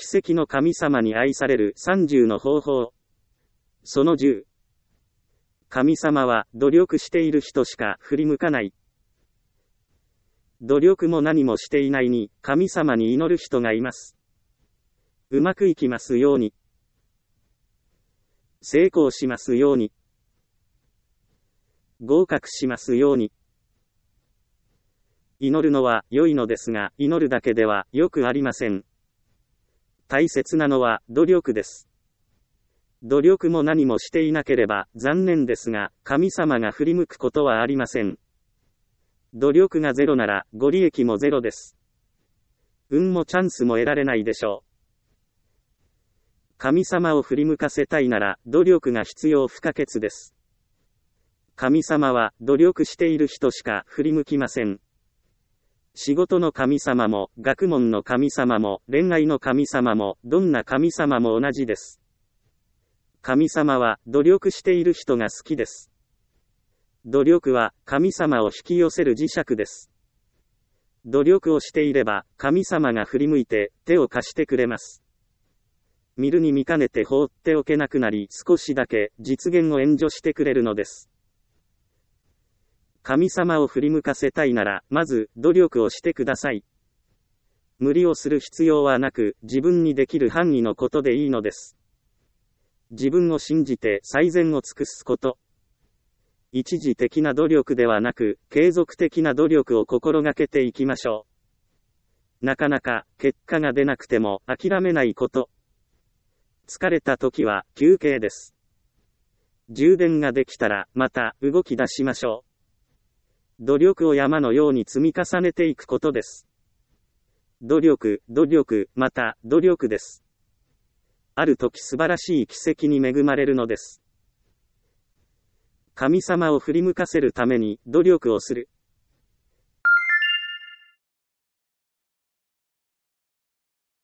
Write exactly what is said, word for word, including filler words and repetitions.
奇跡の神様に愛されるさんじゅうの方法。そのじゅう。神様は努力している人しか振り向かない。努力も何もしていないに神様に祈る人がいます。うまくいきますように。成功しますように。合格しますように。祈るのは良いのですが、祈るだけではよくありません。大切なのは努力です。努力も何もしていなければ残念ですが、神様が振り向くことはありません。努力がゼロならご利益もゼロです。運もチャンスも得られないでしょう。神様を振り向かせたいなら努力が必要不可欠です。神様は努力している人しか振り向きません。仕事の神様も、学問の神様も、恋愛の神様も、どんな神様も同じです。神様は努力している人が好きです。努力は神様を引き寄せる磁石です。努力をしていれば、神様が振り向いて手を貸してくれます。見るに見かねて放っておけなくなり、少しだけ実現を援助してくれるのです。神様を振り向かせたいなら、まず努力をしてください。無理をする必要はなく、自分にできる範囲のことでいいのです。自分を信じて最善を尽くすこと。一時的な努力ではなく、継続的な努力を心がけていきましょう。なかなか結果が出なくても諦めないこと。疲れた時は休憩です。充電ができたらまた動き出しましょう。努力を山のように積み重ねていくことです。努力、努力、また努力です。ある時素晴らしい奇跡に恵まれるのです。神様を振り向かせるために努力をする。